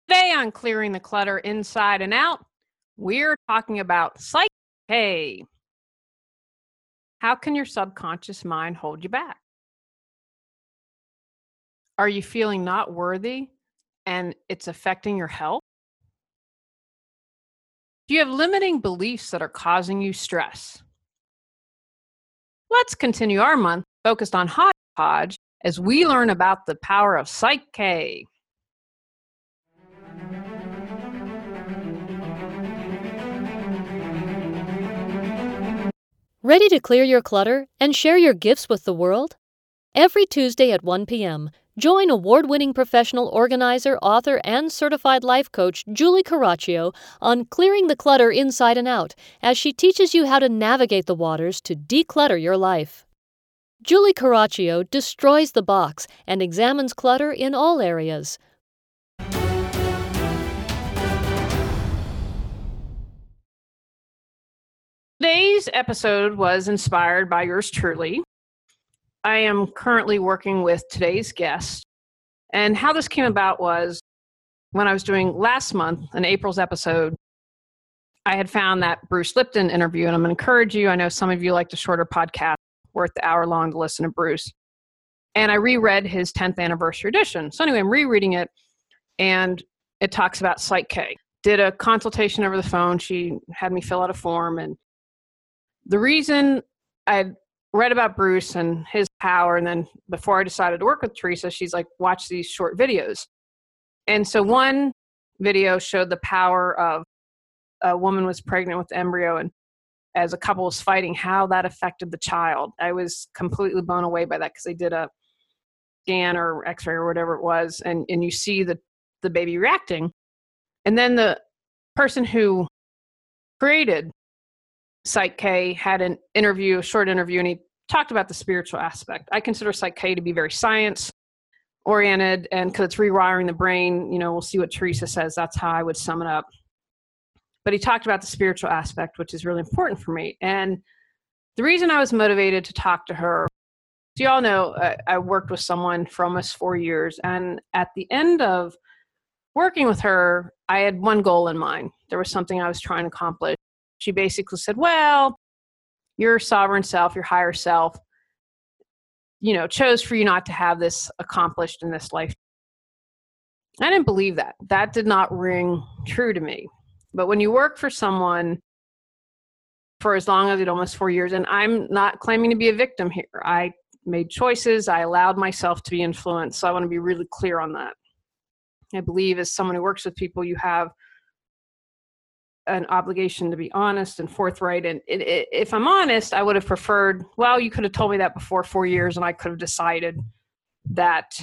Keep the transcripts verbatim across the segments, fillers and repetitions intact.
Today on Clearing the Clutter Inside and Out, we're talking about psyche. How can your subconscious mind hold you back? Are you feeling not worthy and it's affecting your health? Do you have limiting beliefs that are causing you stress? Let's continue our month focused on hodgepodge as we learn about the power of psyche. Ready to clear your clutter and share your gifts with the world? Every Tuesday at one p.m., join award-winning professional organizer, author, and certified life coach Julie Caraccio on Clearing the Clutter Inside and Out as she teaches you how to navigate the waters to declutter your life. Julie Caraccio destroys the box and examines clutter in all areas. Today's episode was inspired by yours truly. I am currently working with today's guest, and how this came about was when I was doing last month, in April's episode, I had found that Bruce Lipton interview, and I'm going to encourage you, I know some of you like the shorter podcast, worth the hour long to listen to Bruce, and I reread his tenth anniversary edition. So anyway, I'm rereading it, and it talks about psyche. Did a consultation over the phone. She had me fill out a form, and the reason I read about Bruce and his power, and then before I decided to work with Teresa, she's like, watch these short videos. And so one video showed the power of a woman was pregnant with the embryo, and as a couple was fighting, how that affected the child. I was completely blown away by that because they did a scan or x-ray or whatever it was, and, and you see the, the baby reacting. And then the person who created Psyche had an interview, a short interview, and he talked about the spiritual aspect. I consider Psyche to be very science-oriented, and because it's rewiring the brain, you know, we'll see what Teresa says. That's how I would sum it up. But he talked about the spiritual aspect, which is really important for me. And the reason I was motivated to talk to her, so you all know, uh, I worked with someone for almost four years, and at the end of working with her, I had one goal in mind. There was something I was trying to accomplish. She basically said, well, your sovereign self, your higher self, you know, chose for you not to have this accomplished in this life. I didn't believe that. That did not ring true to me. But when you work for someone for as long as it, almost four years, and I'm not claiming to be a victim here. I made choices. I allowed myself to be influenced. So I want to be really clear on that. I believe as someone who works with people, you have an obligation to be honest and forthright. And it, it, if I'm honest, I would have preferred, well, you could have told me that before four years and I could have decided that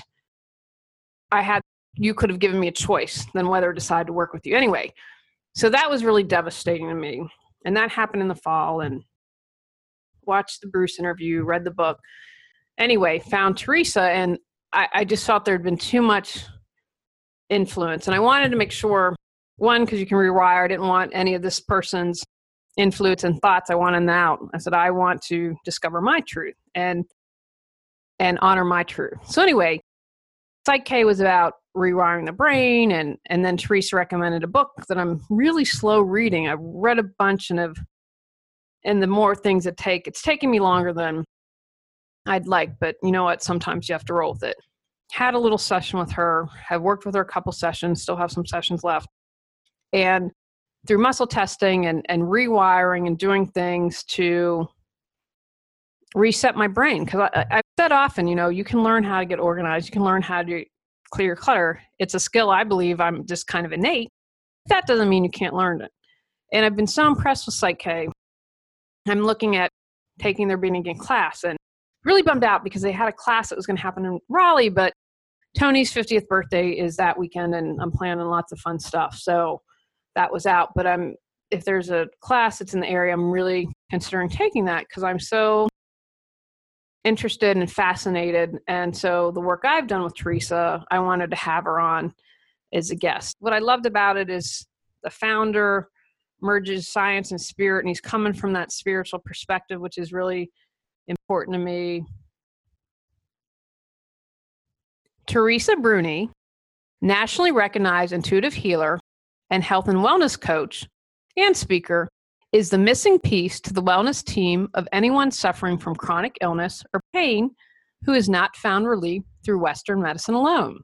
I had, you could have given me a choice than whether to decide to work with you anyway. So that was really devastating to me. And that happened in the fall, and watched the Bruce interview, read the book. Anyway, found Teresa, and I, I just felt there had been too much influence. And I wanted to make sure, one, because you can rewire, I didn't want any of this person's influence and thoughts. I wanted them out. I said, I want to discover my truth and and honor my truth. So anyway, Psyche was about rewiring the brain, and and then Teresa recommended a book that I'm really slow reading. I've read a bunch, and have, and the more things it take, it's taking me longer than I'd like, but you know what? Sometimes you have to roll with it. Had a little session with her, have worked with her a couple sessions, still have some sessions left. And through muscle testing and, and rewiring and doing things to reset my brain. Because I've said often, you know, you can learn how to get organized. You can learn how to clear your clutter. It's a skill I believe I'm just kind of innate. That doesn't mean you can't learn it. And I've been so impressed with Psyche. I'm looking at taking their beginning class, and really bummed out because they had a class that was going to happen in Raleigh, but Tony's fiftieth birthday is that weekend, and I'm planning lots of fun stuff. So that was out. But I'm, if there's a class that's in the area, I'm really considering taking that because I'm so interested and fascinated. And so the work I've done with Teresa, I wanted to have her on as a guest. What I loved about it is the founder merges science and spirit, and he's coming from that spiritual perspective, which is really important to me. Teresa Bruni nationally recognized intuitive healer and health and wellness coach and speaker, is the missing piece to the wellness team of anyone suffering from chronic illness or pain who has not found relief through Western medicine alone.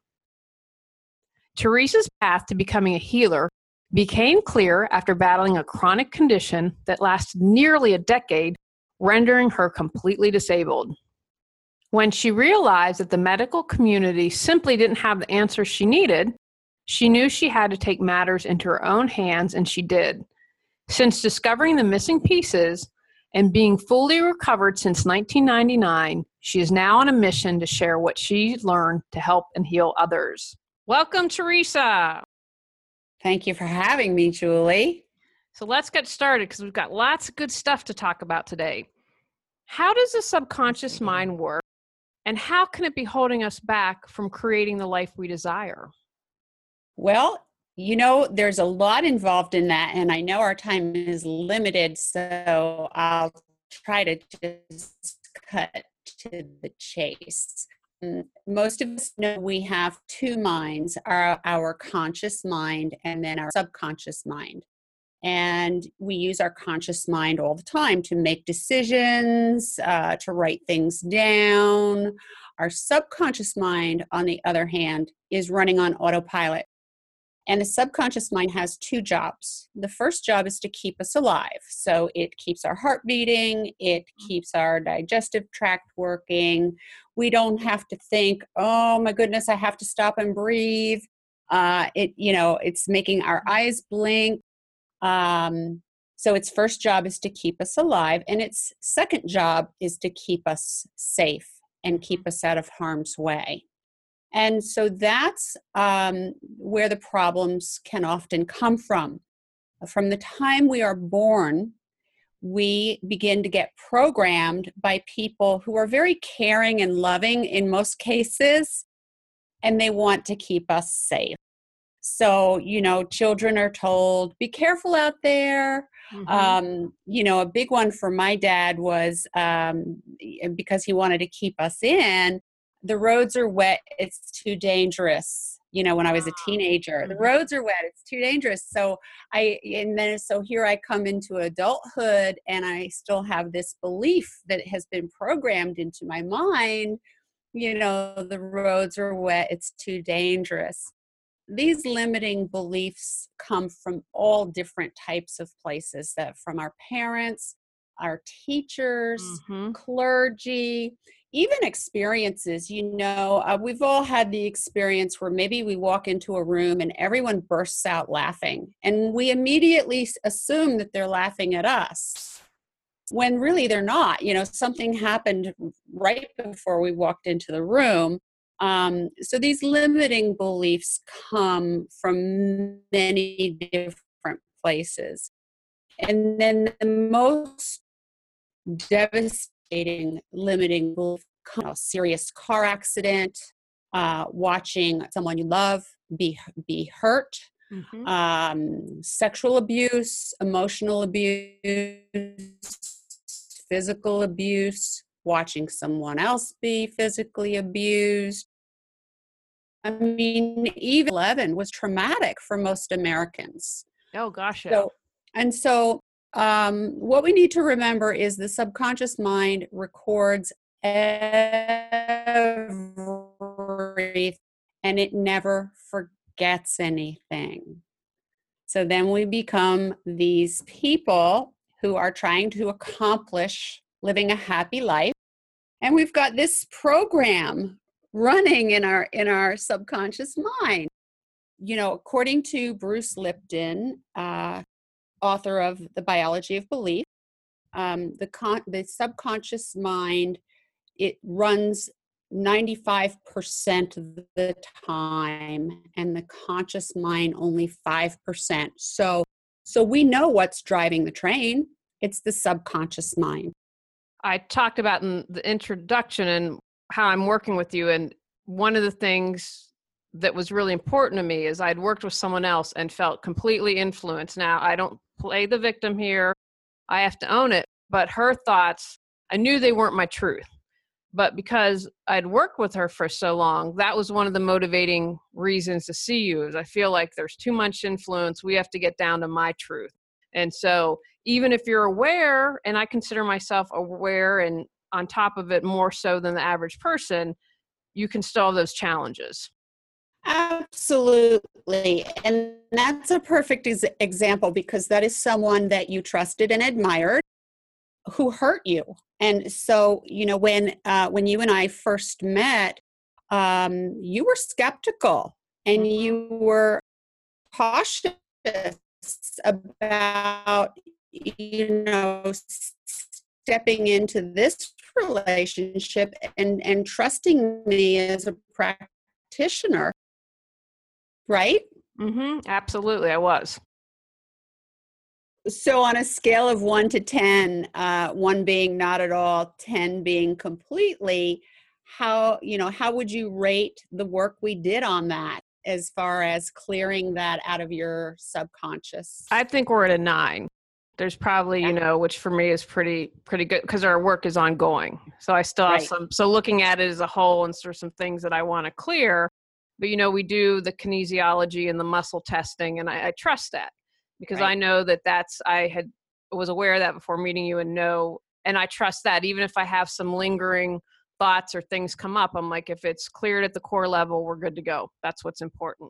Teresa's path to becoming a healer became clear after battling a chronic condition that lasted nearly a decade, rendering her completely disabled. When she realized that the medical community simply didn't have the answers she needed, she knew she had to take matters into her own hands, and she did. Since discovering the missing pieces and being fully recovered since nineteen ninety-nine, she is now on a mission to share what she learned to help and heal others. Welcome, Teresa. Thank you for having me, Julie. So let's get started because we've got lots of good stuff to talk about today. How does the subconscious mind work, and how can it be holding us back from creating the life we desire? Well, you know, there's a lot involved in that, and I know our time is limited, so I'll try to just cut to the chase. Most of us know we have two minds, our, our conscious mind and then our subconscious mind. And we use our conscious mind all the time to make decisions, uh, to write things down. Our subconscious mind, on the other hand, is running on autopilot. And the subconscious mind has two jobs. The first job is to keep us alive. So it keeps our heart beating, it keeps our digestive tract working. We don't have to think, oh my goodness, I have to stop and breathe. Uh, it, you know, it's making our eyes blink. Um, so its first job is to keep us alive, and its second job is to keep us safe and keep us out of harm's way. And so that's um, where the problems can often come from. From the time we are born, we begin to get programmed by people who are very caring and loving in most cases, and they want to keep us safe. So, you know, children are told, be careful out there. Mm-hmm. Um, you know, a big one for my dad was um, because he wanted to keep us in, the roads are wet, it's too dangerous. You know, when I was a teenager, the roads are wet, it's too dangerous. So I, and then, so here I come into adulthood, and I still have this belief that has been programmed into my mind, you know, the roads are wet, it's too dangerous. These limiting beliefs come from all different types of places, that from our parents, our teachers, mm-hmm. clergy, even experiences. You know, uh, we've all had the experience where maybe we walk into a room and everyone bursts out laughing, and we immediately assume that they're laughing at us, when really they're not. You know, something happened right before we walked into the room. Um, so these limiting beliefs come from many different places. And then the most devastating limiting belief, a serious car accident, uh, watching someone you love be be hurt, mm-hmm. um, sexual abuse, emotional abuse, physical abuse, watching someone else be physically abused. I mean, even eleven was traumatic for most Americans. Oh, gosh, yeah. So, and so um, what we need to remember is the subconscious mind records everything, and it never forgets anything. So then we become these people who are trying to accomplish living a happy life. And we've got this program running in our in our subconscious mind. You know, according to Bruce Lipton, uh, author of The Biology of Belief, um, the con- the subconscious mind, it runs ninety-five percent of the time, and the conscious mind only five percent. So, so we know what's driving the train. It's the subconscious mind. I talked about in the introduction and how I'm working with you. And one of the things that was really important to me is I'd worked with someone else and felt completely influenced. Now, I don't play the victim here. I have to own it. But her thoughts, I knew they weren't my truth. But because I'd worked with her for so long, that was one of the motivating reasons to see you is I feel like there's too much influence. We have to get down to my truth. And so even if you're aware, and I consider myself aware and on top of it more so than the average person, you can still have those challenges. Absolutely. And that's a perfect ex- example because that is someone that you trusted and admired who hurt you. And so, you know, when uh, when you and I first met, um, you were skeptical and Mm-hmm. you were cautious about, you know, stepping into this relationship and, and trusting me as a practitioner, right? Mm-hmm. Absolutely, I was. So on a scale of one to ten, uh, one being not at all, ten being completely, how, you know, how would you rate the work we did on that as far as clearing that out of your subconscious? I think we're at a nine. There's probably, you know, which for me is pretty, pretty good because our work is ongoing. So I still have Right. some, so looking at it as a whole and sort of some things that I want to clear, but, you know, we do the kinesiology and the muscle testing and I, I trust that because Right. I know that that's, I had, was aware of that before meeting you and know, and I trust that even if I have some lingering thoughts or things come up, I'm like, if it's cleared at the core level, we're good to go. That's what's important.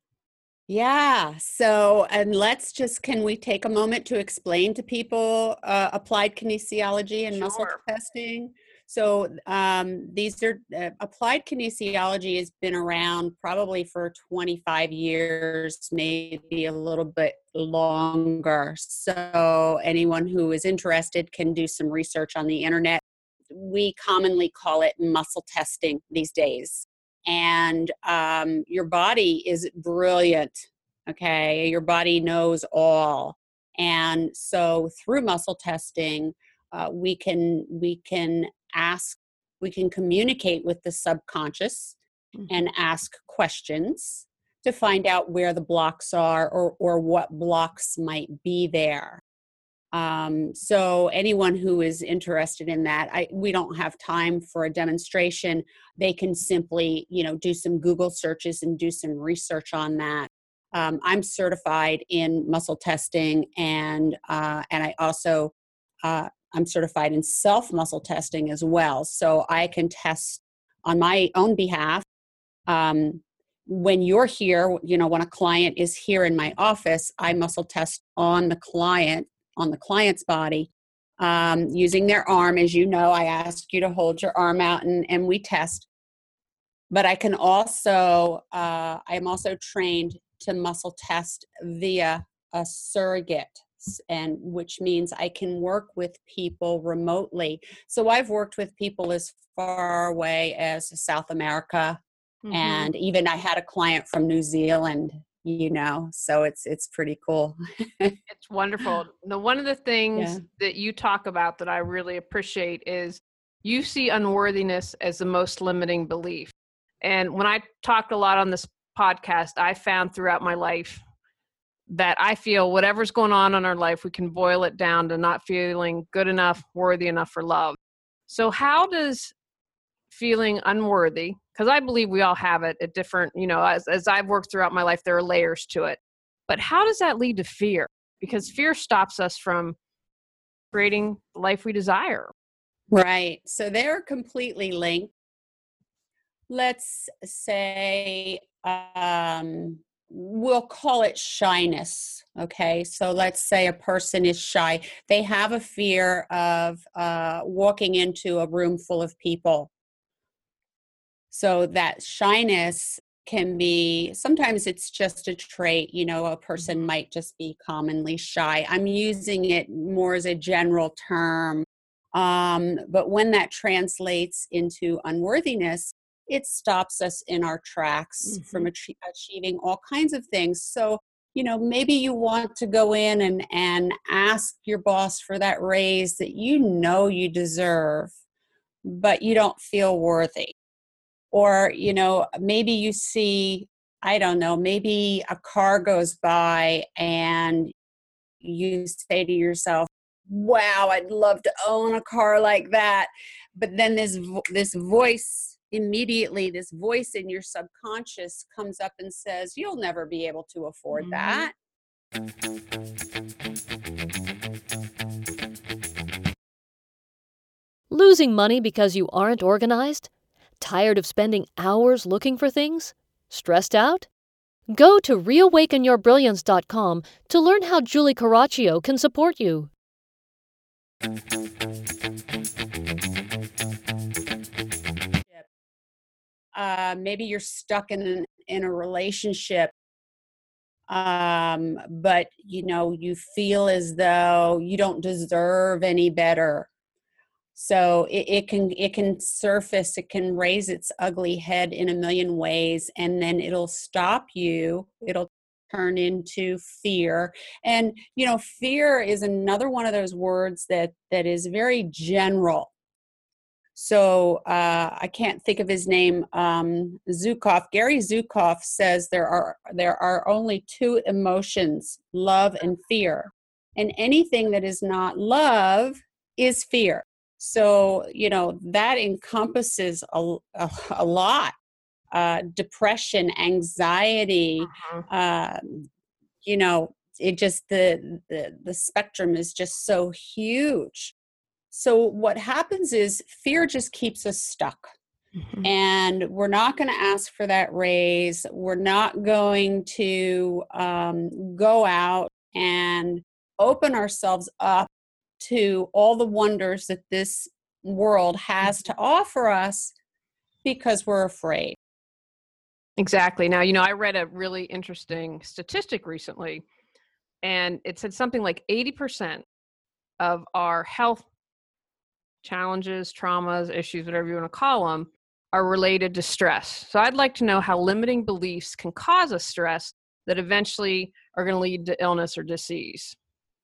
Yeah. So, and let's just, can we take a moment to explain to people uh, applied kinesiology and muscle Sure. testing? So, um, these are uh, applied kinesiology has been around probably for twenty-five years, maybe a little bit longer. So, anyone who is interested can do some research on the internet. We commonly call it muscle testing these days. And um, your body is brilliant. Okay, your body knows all, and so through muscle testing, uh, we can we can ask, we can communicate with the subconscious and ask questions to find out where the blocks are or or what blocks might be there. Um, so anyone who is interested in that, I, we don't have time for a demonstration. They can simply, you know, do some Google searches and do some research on that. Um, I'm certified in muscle testing, and uh, and I also uh, I'm certified in self muscle testing as well. So I can test on my own behalf. Um, when you're here, you know, when a client is here in my office, I muscle test on the client, on the client's body, um, using their arm. As you know, I ask you to hold your arm out and, and we test. But I can also, uh, I'm also trained to muscle test via a surrogate, and which means I can work with people remotely. So I've worked with people as far away as South America, Mm-hmm. and even I had a client from New Zealand, you know, so it's it's pretty cool. It's wonderful. Now, one of the things Yeah. that you talk about that I really appreciate is you see unworthiness as the most limiting belief. And when I talked a lot on this podcast, I found throughout my life that I feel whatever's going on in our life, we can boil it down to not feeling good enough, worthy enough for love. So how does feeling unworthy, because I believe we all have it at different, you know, as, as I've worked throughout my life, there are layers to it. But how does that lead to fear? Because fear stops us from creating the life we desire. Right. So they're completely linked. Let's say, um, we'll call it shyness. Okay. So let's say a person is shy. They have a fear of uh, walking into a room full of people. So that shyness can be, sometimes it's just a trait, you know, a person might just be commonly shy. I'm using it more as a general term. Um, but when that translates into unworthiness, it stops us in our tracks Mm-hmm. from ach- achieving all kinds of things. So, you know, maybe you want to go in and, and ask your boss for that raise that you know you deserve, but you don't feel worthy. Or, you know, maybe you see, I don't know, maybe a car goes by and you say to yourself, wow, I'd love to own a car like that. But then this vo- this voice immediately, this voice in your subconscious comes up and says, you'll never be able to afford Mhm. that. Losing money because you aren't organized? Tired of spending hours looking for things? Stressed out? Go to reawaken your brilliance dot com to learn how Julie Caraccio can support you. Uh, maybe you're stuck in an, in a relationship, um, but you know you feel as though you don't deserve any better. So it, it can it can surface, it can raise its ugly head in a million ways, and then it'll stop you. It'll turn into fear. And you know, fear is another one of those words that that is very general. So uh, I can't think of his name. Um, Zukov, Gary Zukov says there are there are only two emotions: love and fear. And anything that is not love is fear. So you know that encompasses a, a, a lot: uh, depression, anxiety. Mhm. Um, you know, it just the, the the spectrum is just so huge. So what happens is fear just keeps us stuck. Mhm. And we're not going to ask for that raise. We're not going to um, go out and open ourselves up to all the wonders that this world has to offer us because we're afraid. Exactly. Now, you know, I read a really interesting statistic recently, and it said something like eighty percent of our health challenges, traumas, issues, whatever you want to call them, are related to stress. So I'd like to know how limiting beliefs can cause us stress that eventually are going to lead to illness or disease.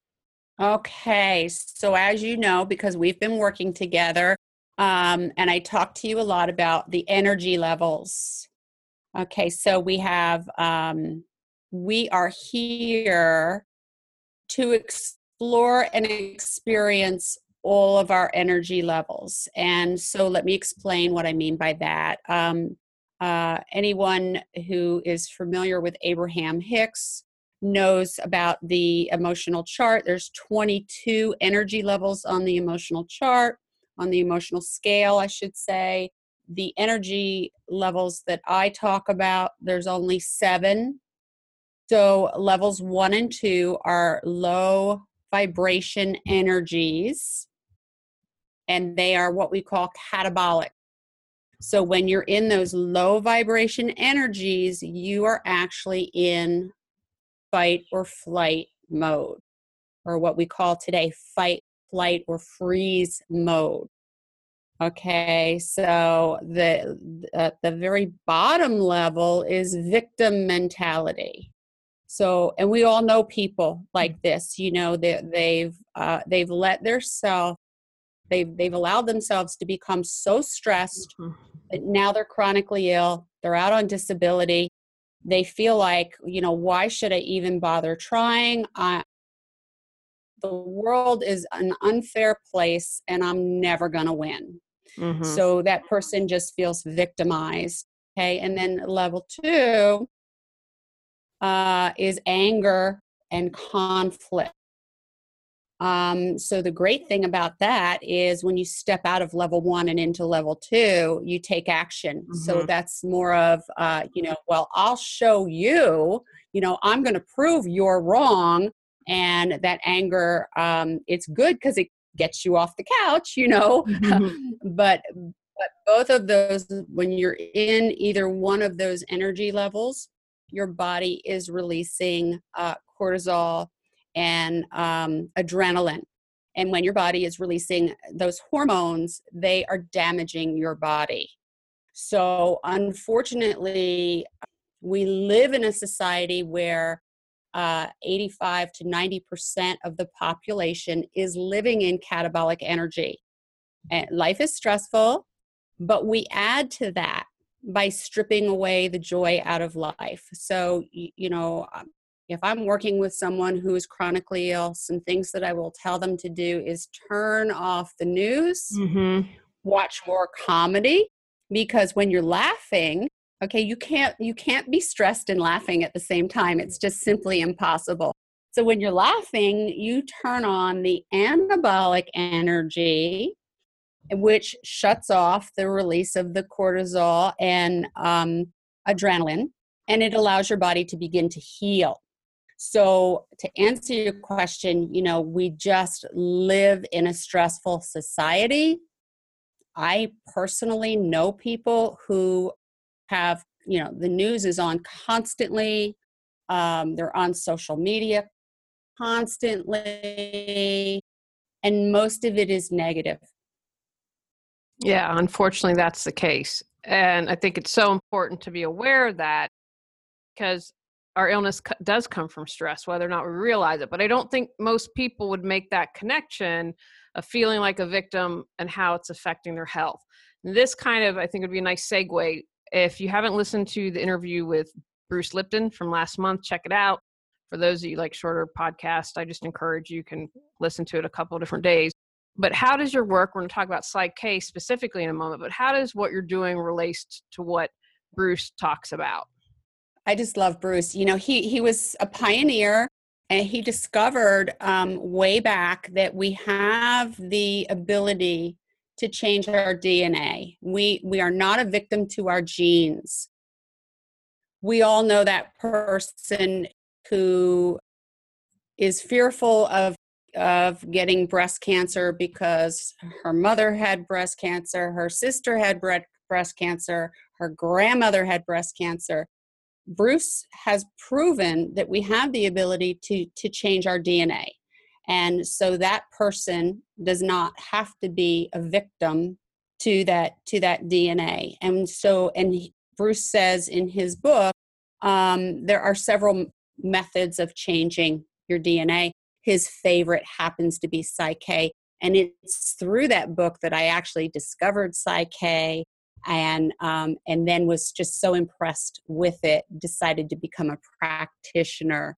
Okay, so as you know, because we've been working together, um, and I talked to you a lot about the energy levels. Okay, so we have, um, we are here to explore and experience all of our energy levels. And so let me explain what I mean by that. Um, uh, anyone who is familiar with Abraham Hicks knows about the emotional chart. There's twenty-two energy levels on the emotional chart, on the emotional scale, I should say. The energy levels that I talk about, there's only seven. So levels one and two are low vibration energies, and they are what we call catabolic. So when you're in those low vibration energies, you are actually in fight or flight mode, or what we call today fight, flight, or freeze mode. Okay, so the uh, the very bottom level is victim mentality. So, and we all know people like this. You know, they, they've uh, they've let their self, they've they've allowed themselves to become so stressed Mhm. that now they're chronically ill. They're out on disability. They feel like, you know, why should I even bother trying? I, the world is an unfair place, and I'm never going to win. Mhm. So that person just feels victimized. Okay, and then level two uh, is anger and conflict. Um, so the great thing about that is when you step out of level one and into level two, you take action. So Mhm. that's more of, uh, you know, well, I'll show you, you know, I'm going to prove you're wrong. And that anger, um, it's good because it gets you off the couch, you know, Mhm. but but both of those, when you're in either one of those energy levels, your body is releasing uh, cortisol and um, adrenaline. And when your body is releasing those hormones, they are damaging your body. So, unfortunately, we live in a society where uh, eighty-five to ninety percent of the population is living in catabolic energy. And life is stressful, but we add to that by stripping away the joy out of life. So, you know, if I'm working with someone who is chronically ill, some things that I will tell them to do is turn off the news, Mm-hmm. watch more comedy, because when you're laughing, okay, you can't you can't be stressed and laughing at the same time. It's just simply impossible. So when you're laughing, you turn on the anabolic energy, which shuts off the release of the cortisol and um, adrenaline, and it allows your body to begin to heal. So to answer your question, you know, we just live in a stressful society. I personally know people who have, you know, the news is on constantly. Um, they're on social media constantly, and most of it is negative. Yeah, unfortunately, that's the case. And I think it's so important to be aware of that, because our illness co- does come from stress, whether or not we realize it. But I don't think most people would make that connection of feeling like a victim and how it's affecting their health. And this kind of, I think, would be a nice segue. If you haven't listened to the interview with Bruce Lipton from last month, check it out. For those of you like shorter podcasts, I just encourage you can listen to it a couple of different days. But how does your work, we're going to talk about Psych-K specifically in a moment, but how does what you're doing relate to what Bruce talks about? I just love Bruce. You know, he he was a pioneer, and he discovered um, way back that we have the ability to change our D N A. We we are not a victim to our genes. We all know that person who is fearful of of getting breast cancer because her mother had breast cancer, her sister had breast cancer, her grandmother had breast cancer. Bruce has proven that we have the ability to, to change our D N A. And so that person does not have to be a victim to that, to that D N A. And so, and he, Bruce says in his book, um, there are several methods of changing your D N A. His favorite happens to be Psych-K. And it's through that book that I actually discovered Psych-K, and um, and then was just so impressed with it, decided to become a practitioner.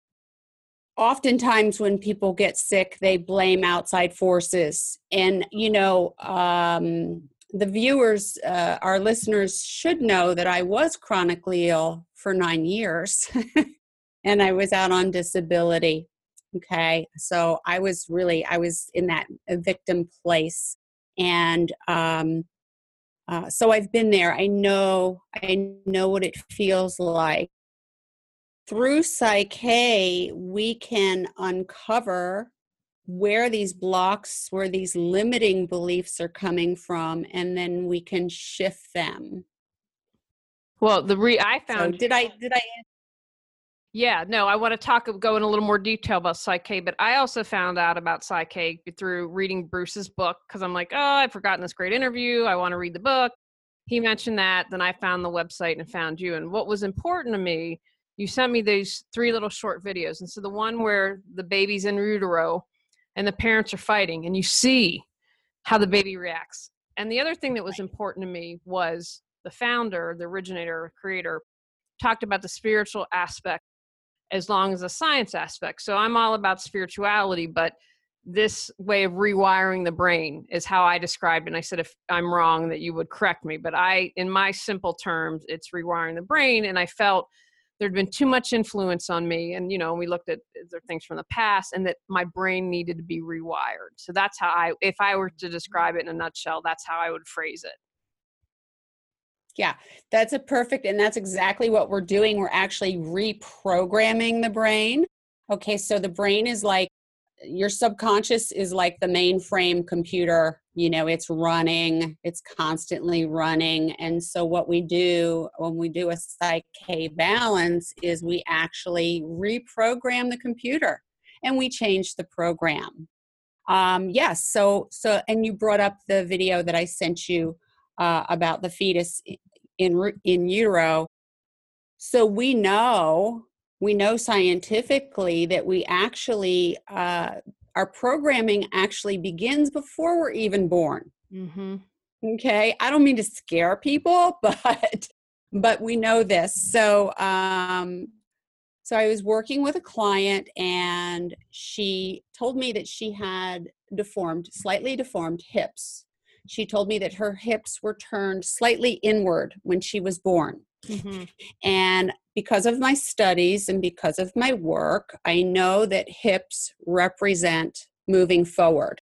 Oftentimes when people get sick, they blame outside forces. And, you know, um, the viewers, uh, our listeners should know that I was chronically ill for nine years and I was out on disability. Okay. So I was really, I was in that victim place. And, um, Uh, so I've been there. I know, I know what it feels like. Through Psych-K, we can uncover where these blocks, where these limiting beliefs are coming from, and then we can shift them. Well, the re I found. So did I? Did I? Yeah, no, I want to talk, go in a little more detail about Psych-K, but I also found out about Psych-K through reading Bruce's book, because I'm like, oh, I've forgotten this great interview. I want to read the book. He mentioned that. Then I found the website and found you. And what was important to me, you sent me these three little short videos. And so the one where the baby's in utero and the parents are fighting, and you see how the baby reacts. And the other thing that was important to me was the founder, the originator, creator, talked about the spiritual aspect as long as the science aspect. So I'm all about spirituality, but this way of rewiring the brain is how I described it. And I said, if I'm wrong, that you would correct me. But I, in my simple terms, it's rewiring the brain. And I felt there'd been too much influence on me. And, you know, we looked at the things from the past, and that my brain needed to be rewired. So that's how I, if I were to describe it in a nutshell, that's how I would phrase it. Yeah, that's a perfect, and that's exactly what we're doing. We're actually reprogramming the brain. Okay, so the brain is like, your subconscious is like the mainframe computer. You know, it's running, it's constantly running. And so what we do when we do a Psych-K balance is we actually reprogram the computer, and we change the program. Um, yes, so, so, and you brought up the video that I sent you Uh, about the fetus in in utero. So we know, we know scientifically that we actually, uh, our programming actually begins before we're even born. Mm-hmm. Okay, I don't mean to scare people, but but we know this. So um, So I was working with a client, and she told me that she had deformed, slightly deformed hips. She told me that her hips were turned slightly inward when she was born. Mm-hmm. And because of my studies and because of my work, I know that hips represent moving forward.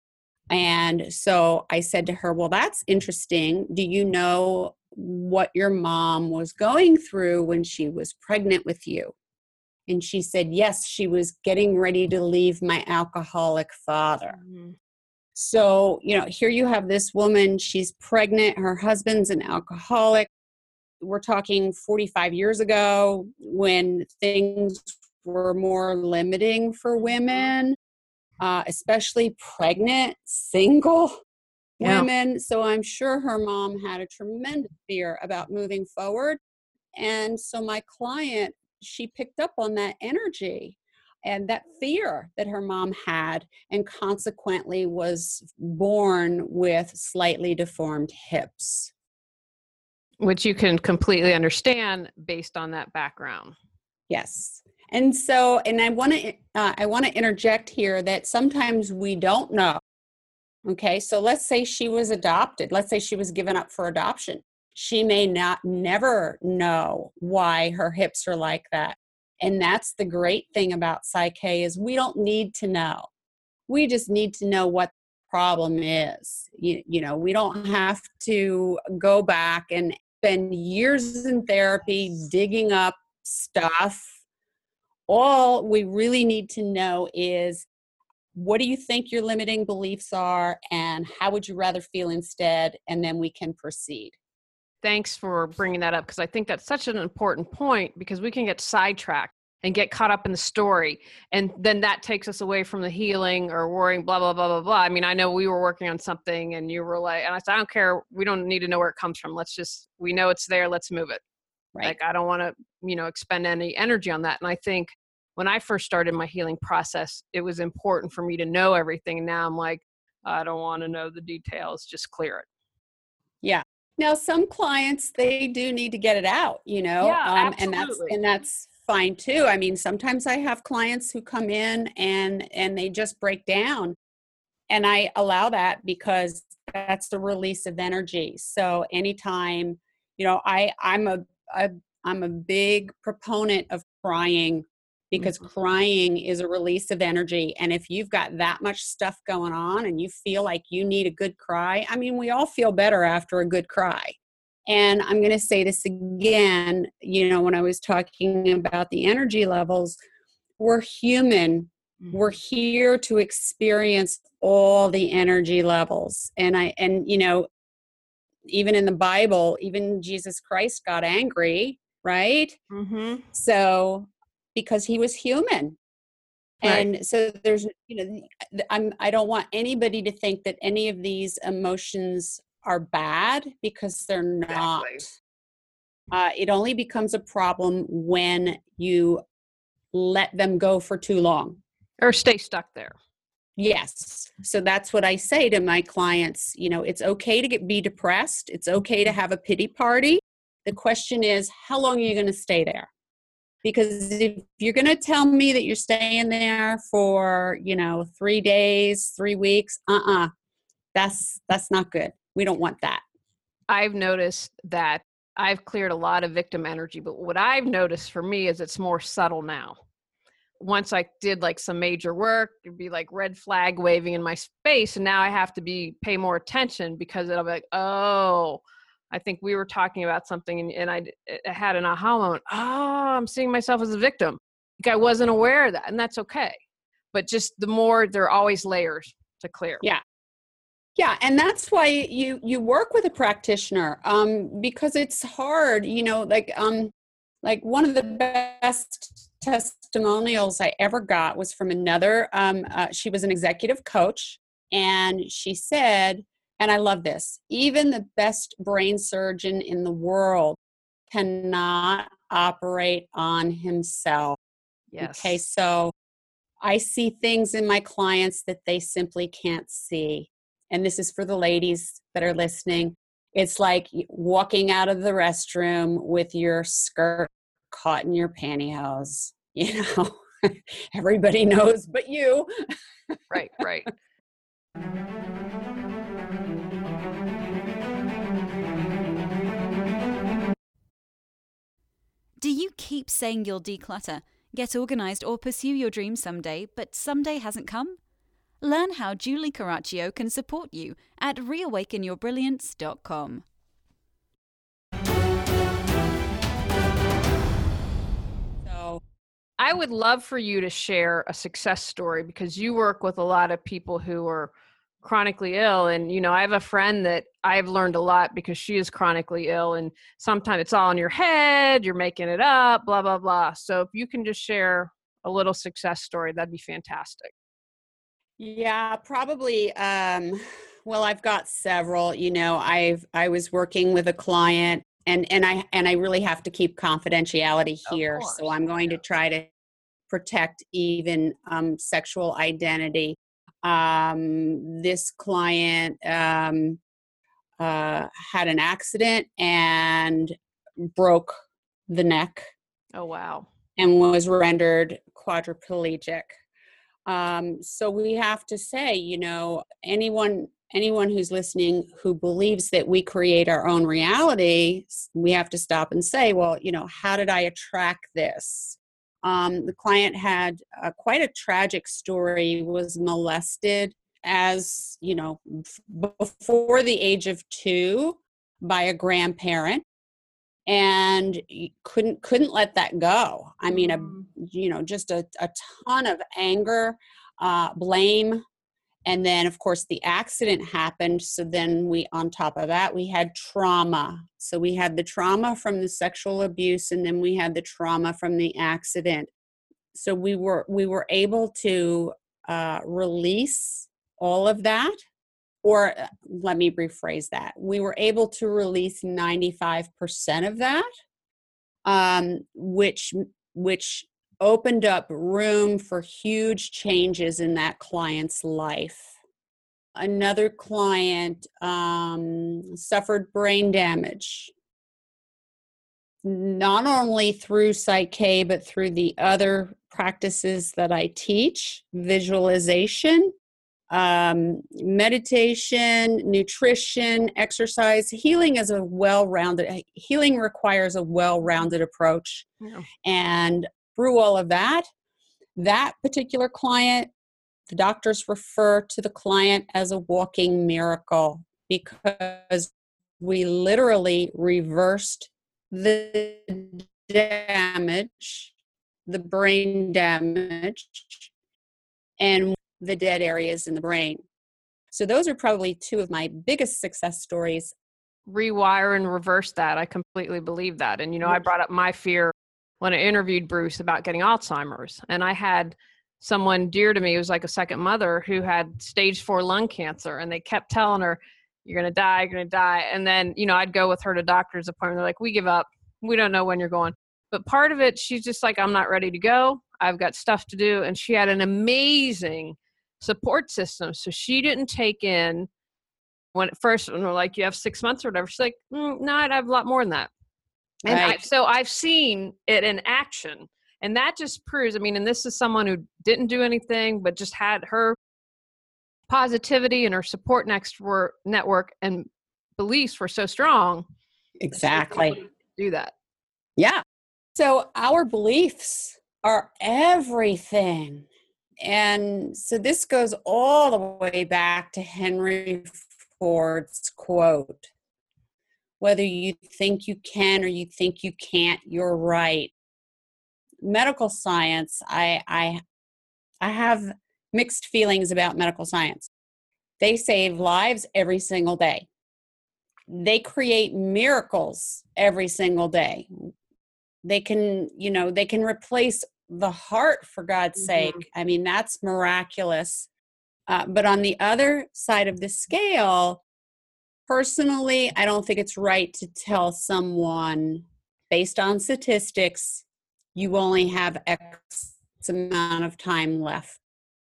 And so I said to her, well, that's interesting. Do you know what your mom was going through when she was pregnant with you? And she said, yes, she was getting ready to leave my alcoholic father. Mm-hmm. So, you know, here you have this woman, she's pregnant, her husband's an alcoholic. We're talking forty-five years ago when things were more limiting for women, uh, especially pregnant, single Yeah. women. So I'm sure her mom had a tremendous fear about moving forward. And so my client, she picked up on that energy and that fear that her mom had, and consequently was born with slightly deformed hips. Which you can completely understand based on that background. Yes. And so, and I want to, uh, I want to interject here that sometimes we don't know. Okay. So let's say she was adopted. Let's say she was given up for adoption. She may not never know why her hips are like that. And that's the great thing about Psyche is we don't need to know. We just need to know what the problem is. You, you know, we don't have to go back and spend years in therapy digging up stuff. All we really need to know is, what do you think your limiting beliefs are, and how would you rather feel instead? And then we can proceed. Thanks for bringing that up, because I think that's such an important point, because we can get sidetracked and get caught up in the story. And then that takes us away from the healing or worrying, blah, blah, blah, blah, blah. I mean, I know we were working on something and you were like, and I said, I don't care. We don't need to know where it comes from. Let's just, we know it's there. Let's move it. Right. Like, I don't want to, you know, expend any energy on that. And I think when I first started my healing process, it was important for me to know everything. And now I'm like, I don't want to know the details. Just clear it. Yeah. Now, some clients, they do need to get it out, you know, Yeah, um, and that's, absolutely. and that's fine too. I mean, sometimes I have clients who come in and, and they just break down, and I allow that because that's the release of energy. So anytime, you know, I, I'm a, a I'm a big proponent of crying, because Mhm. crying is a release of energy. And if you've got that much stuff going on and you feel like you need a good cry, I mean, we all feel better after a good cry. And I'm going to say this again, you know, when I was talking about the energy levels, we're human. Mhm. We're here to experience all the energy levels. And I, and, you know, even in the Bible, even Jesus Christ got angry, right? Mm-hmm. So, because he was human. Right. And so there's, you know, I'm, I don't want anybody to think that any of these emotions are bad, because they're not. Exactly. Uh, it only becomes a problem when you let them go for too long. Or stay stuck there. Yes. So that's what I say to my clients. You know, it's okay to get, be depressed. It's okay to have a pity party. The question is, how long are you going to stay there? Because if you're going to tell me that you're staying there for, you know, three days, three weeks, uh-uh, that's, that's not good. We don't want that. I've noticed that I've cleared a lot of victim energy, but what I've noticed for me is it's more subtle now. Once I did like some major work, it'd be like red flag waving in my space. And now I have to be, pay more attention, because it'll be like, oh, I think we were talking about something, and, and I, I had an aha moment. Oh, I'm seeing myself as a victim. Like, I wasn't aware of that, and that's okay. But just the more, there are always layers to clear. Yeah. Yeah. And that's why you, you work with a practitioner, um, because it's hard, you know, like, um, like one of the best testimonials I ever got was from another, um, uh, she was an executive coach, and she said, and I love this, even the best brain surgeon in the world cannot operate on himself. Yes. Okay. So I see things in my clients that they simply can't see. And this is for the ladies that are listening. It's like walking out of the restroom with your skirt caught in your pantyhose. You know, everybody knows but you. Right, right. Do you keep saying you'll declutter, get organized, or pursue your dreams someday, but someday hasn't come? Learn how Julie Caraccio can support you at reawaken your brilliance dot com. So I would love for you to share a success story, because you work with a lot of people who are chronically ill. And, you know, I have a friend that I've learned a lot because she is chronically ill, and sometimes it's all in your head, you're making it up, blah, blah, blah. So if you can just share a little success story, that'd be fantastic. Yeah, probably. Um, well, I've got several. You know, I've I was working with a client, and and I and I really have to keep confidentiality here. So I'm going to try to protect even um, sexual identity. Um, this client um, uh, had an accident and broke the neck Oh, wow. and was rendered quadriplegic. Um, so we have to say, you know, anyone anyone who's listening who believes that we create our own reality, we have to stop and say, well, you know, how did I attract this? Um, the client had uh, quite a tragic story, was molested as, you know, f- before the age of two by a grandparent, and couldn't couldn't let that go. I mean, a, you know, just a, a ton of anger, uh, blame. And then, of course, the accident happened. So then we, on top of that, we had trauma. So we had the trauma from the sexual abuse, and then we had the trauma from the accident. So we were we were able to uh, release all of that. Or uh, let me rephrase that. We were able to release ninety-five percent of that, um, which which opened up room for huge changes in that client's life. Another client um, suffered brain damage, not only through Psych-K, but through the other practices that I teach: visualization, um, meditation, nutrition, exercise. Healing is a well-rounded, healing requires a well-rounded approach. Yeah. And through all of that, that particular client, the doctors refer to the client as a walking miracle, because we literally reversed the damage, the brain damage, and the dead areas in the brain. So those are probably two of my biggest success stories. Rewire and reverse that. I completely believe that. And, you know, I brought up my fear when I interviewed Bruce about getting Alzheimer's. And I had someone dear to me, who was like a second mother, who had stage four lung cancer. And they kept telling her, you're going to die, you're going to die. And then, you know, I'd go with her to doctor's appointment. They're like, we give up. We don't know when you're going. But part of it, she's just like, I'm not ready to go. I've got stuff to do. And she had an amazing support system. So she didn't take in, when at first, when we're like, you have six months or whatever, she's like, mm, no, I'd have a lot more than that. And Right. I, so I've seen it in action. And that just proves, I mean, and this is someone who didn't do anything, but just had her positivity and her support next were, network and beliefs were so strong. Exactly. Do that. Yeah. So our beliefs are everything. And so this goes all the way back to Henry Ford's quote: whether you think you can or you think you can't, you're right. Medical science, I, I, I have mixed feelings about medical science. They save lives every single day. They create miracles every single day. They can, you know, they can replace the heart, for God's mm-hmm. sake. I mean, that's miraculous. Uh, but on the other side of the scale, personally, I don't think it's right to tell someone, based on statistics, you only have X amount of time left.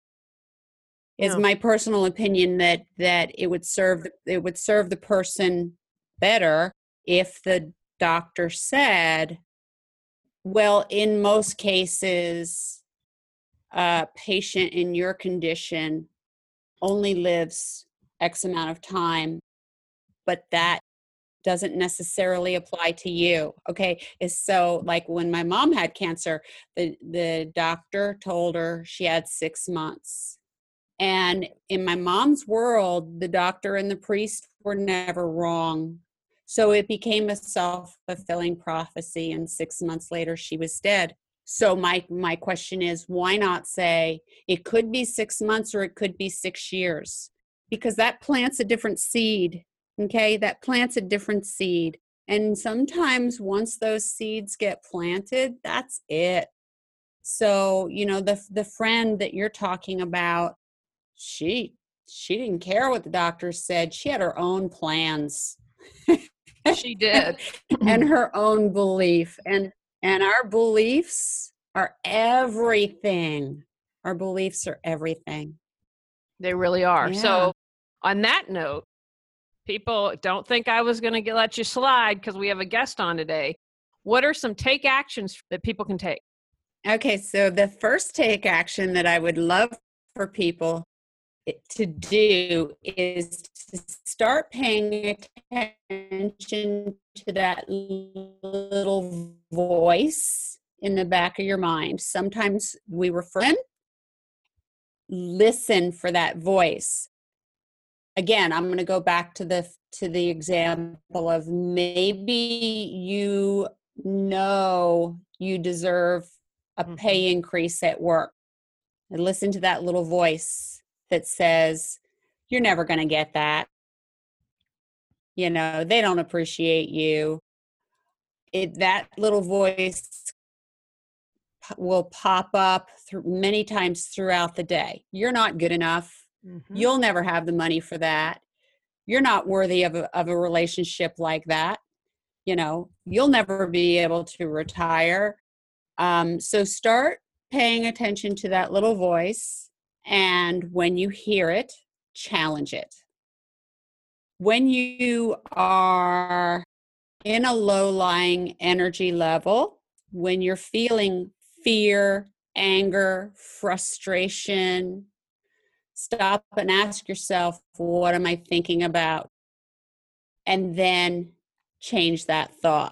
It's No. my personal opinion that that it would serve it would serve the person better if the doctor said, Well, in most cases, a patient in your condition only lives X amount of time, but that doesn't necessarily apply to you. Okay. Is so like when my mom had cancer, the, the doctor told her she had six months. And in my mom's world, the doctor and the priest were never wrong. So it became a self-fulfilling prophecy. And six months later, she was dead. So my, my question is, why not say it could be six months or it could be six years? Because that plants a different seed. Okay, that plants a different seed. And sometimes once those seeds get planted, that's it. So, you know, the the friend that you're talking about, she she didn't care what the doctor said. She had her own plans. She did. And her own belief. And and our beliefs are everything. Our beliefs are everything. They really are. Yeah. So on that note, people, don't think I was going to let you slide because we have a guest on today. What are some take actions that people can take? Okay, so the first take action that I would love for people to do is to start paying attention to that little voice in the back of your mind. Sometimes we refer to listen for that voice. Again, I'm going to go back to the to the example of maybe you know you deserve a pay increase at work. And listen to that little voice that says, you're never going to get that. You know, they don't appreciate you. It, that little voice will pop up through many times throughout the day. You're not good enough. Mm-hmm. You'll never have the money for that. You're not worthy of a, of a relationship like that. You know, you'll never be able to retire. Um, so start paying attention to that little voice. And when you hear it, challenge it. When you are in a low-lying energy level, when you're feeling fear, anger, frustration, stop and ask yourself, what am I thinking about? And then change that thought.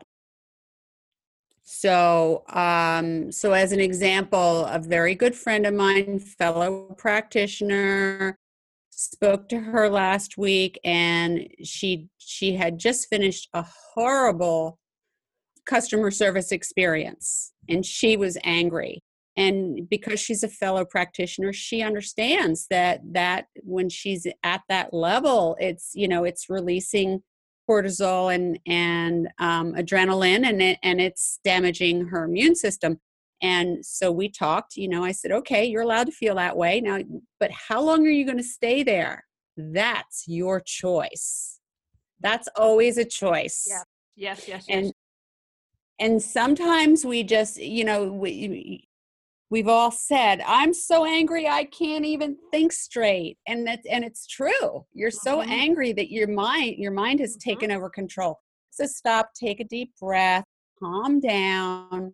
So, um, so as an example, a very good friend of mine, fellow practitioner, spoke to her last week, and she she had just finished a horrible customer service experience, and she was angry. And because she's a fellow practitioner, she understands that that when she's at that level, it's, you know, it's releasing cortisol and and um, adrenaline, and it, and it's damaging her immune system. And so we talked. You know, I said, okay, you're allowed to feel that way now, but how long are you going to stay there? That's your choice. That's always a choice. Yeah. Yes. Yes. Yes. And and sometimes we just, you know, we. We've all said, I'm so angry I can't even think straight. And that's, and it's true. You're so mm-hmm. angry that your mind, your mind has mm-hmm. taken over control. So stop, take a deep breath, calm down,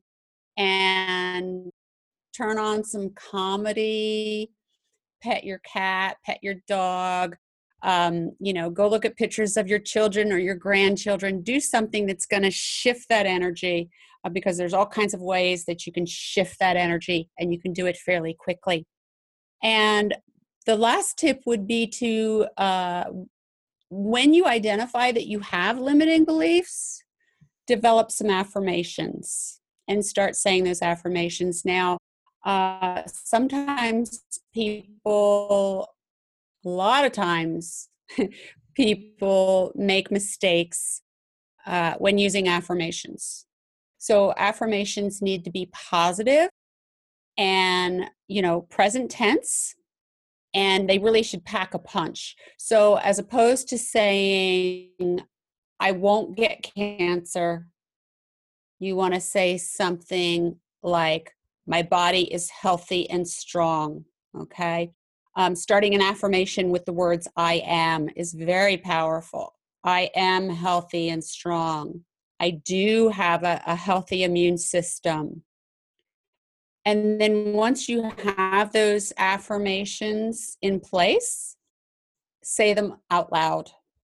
and turn on some comedy, pet your cat, pet your dog, um, you know, go look at pictures of your children or your grandchildren. Do something that's going to shift that energy. Uh, because there's all kinds of ways that you can shift that energy, and you can do it fairly quickly. And the last tip would be to, uh, when you identify that you have limiting beliefs, develop some affirmations and start saying those affirmations. Now, uh, sometimes people, a lot of times, people make mistakes uh, when using affirmations. So affirmations need to be positive and, you know, present tense, and they really should pack a punch. So as opposed to saying, I won't get cancer, you want to say something like, my body is healthy and strong, okay? Um, starting an affirmation with the words I am is very powerful. I am healthy and strong. I do have a, a healthy immune system. And then once you have those affirmations in place, say them out loud.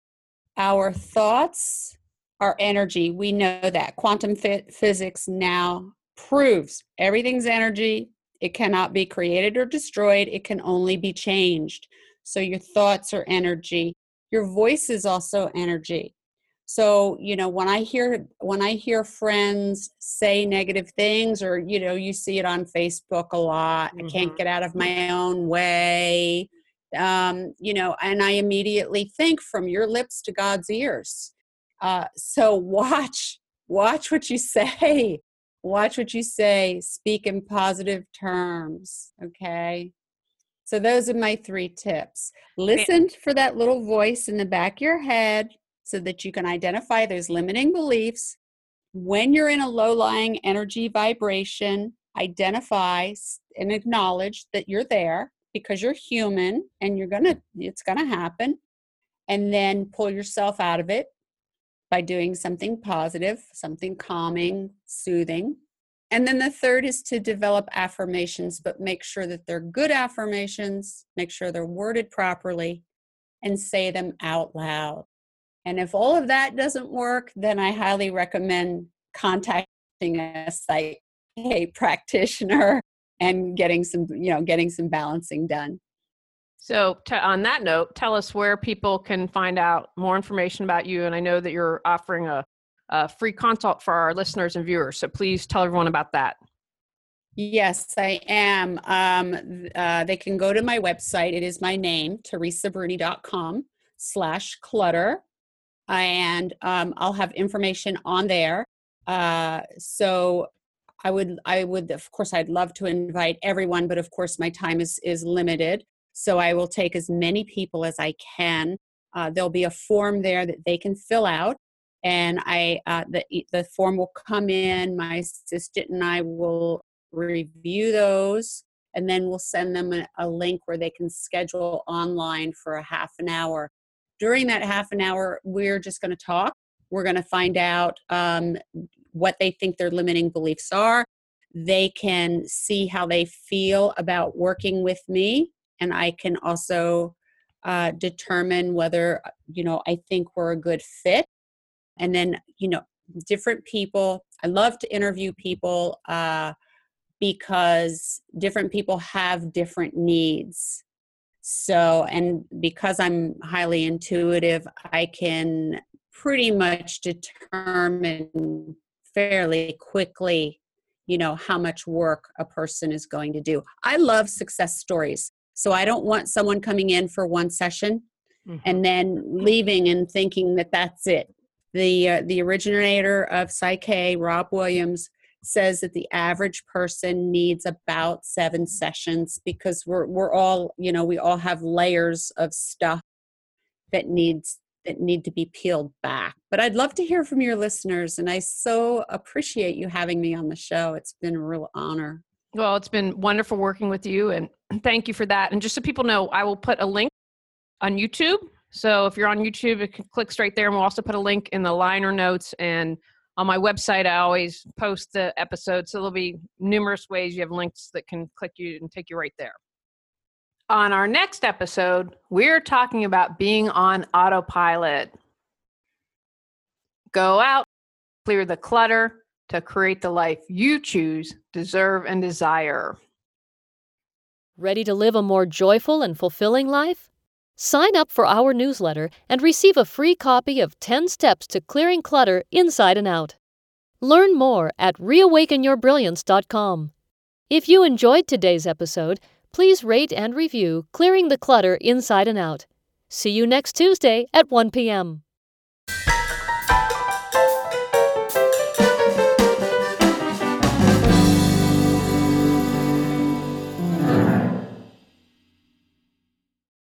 Our thoughts are energy. We know that. Quantum f- physics now proves everything's energy. It cannot be created or destroyed. It can only be changed. So your thoughts are energy. Your voice is also energy. So, you know, when I hear when I hear friends say negative things, or, you know, you see it on Facebook a lot, mm-hmm. I can't get out of my own way, um, you know, and I immediately think from your lips to God's ears. Uh, so watch, watch what you say. Watch what you say. Speak in positive terms, okay? So those are my three tips. Listen for that little voice in the back of your head, so that you can identify those limiting beliefs. When you're in a low-lying energy vibration, identify and acknowledge that you're there, because you're human and you're gonna, it's gonna happen. And then pull yourself out of it by doing something positive, something calming, soothing. And then the third is to develop affirmations, but make sure that they're good affirmations, make sure they're worded properly, and say them out loud. And if all of that doesn't work, then I highly recommend contacting a psych practitioner and getting some, you know, getting some balancing done. So t- on that note, tell us where people can find out more information about you. And I know that you're offering a, a free consult for our listeners and viewers. So please tell everyone about that. Yes, I am. Um, uh, they can go to my website. It is my name, teresa bruni dot com slash clutter. And um, I'll have information on there. Uh, so I would, I would, of course, I'd love to invite everyone, but of course my time is, is limited. So I will take as many people as I can. Uh, there'll be a form there that they can fill out. And I, uh, the, the form will come in, my assistant and I will review those, and then we'll send them a, a link where they can schedule online for a half an hour. During that half an hour, we're just going to talk. We're going to find out um, what they think their limiting beliefs are. They can see how they feel about working with me. And I can also uh, determine whether, you know, I think we're a good fit. And then, you know, different people, I love to interview people uh, because different people have different needs. So, and because I'm highly intuitive, I can pretty much determine fairly quickly, you know, how much work a person is going to do. I love success stories. So I don't want someone coming in for one session mm-hmm. and then leaving and thinking that that's it. The, uh, the originator of Psych, Rob Williams, says that the average person needs about seven sessions, because we're we're all, you know, we all have layers of stuff that needs that need to be peeled back. But I'd love to hear from your listeners, and I so appreciate you having me on the show. It's been a real honor. Well, it's been wonderful working with you, and thank you for that. And just so people know, I will put a link on YouTube. So if you're on YouTube, it can click straight there, and we'll also put a link in the liner notes. And on my website, I always post the episode, so there'll be numerous ways you have links that can click you and take you right there. On our next episode, we're talking about being on autopilot. Go out, clear the clutter to create the life you choose, deserve, and desire. Ready to live a more joyful and fulfilling life? Sign up for our newsletter and receive a free copy of ten Steps to Clearing Clutter Inside and Out. Learn more at reawaken your brilliance dot com. If you enjoyed today's episode, please rate and review Clearing the Clutter Inside and Out. See you next Tuesday at one p.m.